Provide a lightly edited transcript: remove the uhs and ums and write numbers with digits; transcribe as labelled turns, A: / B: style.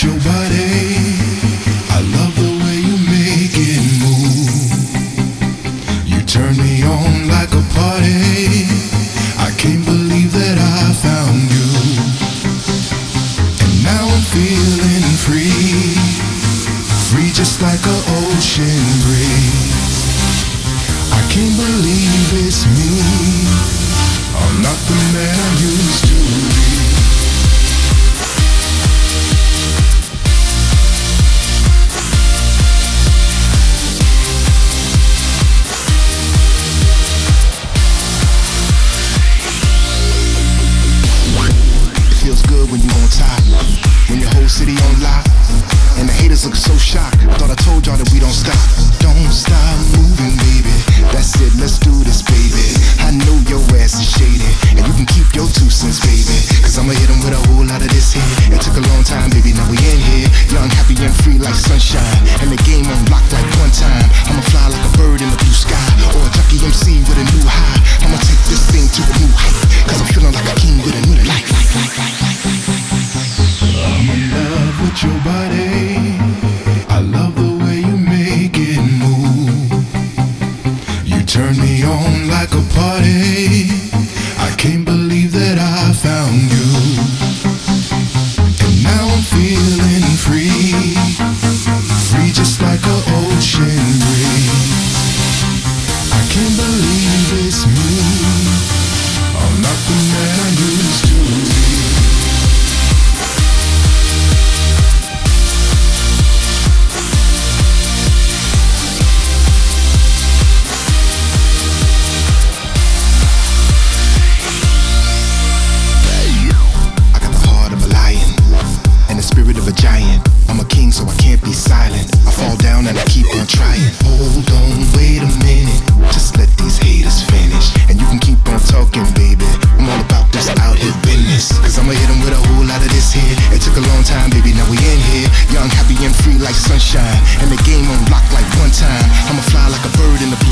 A: your body. I love the way you make it move. You turn me on like a party. I can't believe that I found you. And now I'm feeling free. Free just like an ocean breeze. I can't believe it's me. I'm not the man I used to be. When you on top, when your whole city on lock, and the haters look so shocked. Thought I told y'all that we don't stop. Don't stop moving, baby. That's it, let's do this, baby. I know your ass is shady, and you can keep your 2 cents, baby. Cause I'ma hit 'em with a whole lot of this here. It took a long time, baby, now we in here. Young, happy, and free like sunshine. And the game on lock like one time. I'ma fly like a bird in the blue sky, or a jockey MC with a new high. I'ma take this thing to a new height, cause I'm feeling like a king with a new life. I'm in love with your body. I love the way you make it move. You turn me on like a party. I can't believe that I found you. And now I'm feeling free. Free just like an ocean breeze. I can't believe it's me. I'm not the man I used to be. Spirit of a giant. I'm a king, so I can't be silent. I fall down and I keep on trying. Hold on, wait a minute. Just let these haters finish, and you can keep on talking, baby. I'm all about this out here business. Cause I'ma hit 'em with a whole lot of this here. It took a long time, baby, now we in here. Young, happy, and free like sunshine. And the game on lock like one time. I'ma fly like a bird in the blue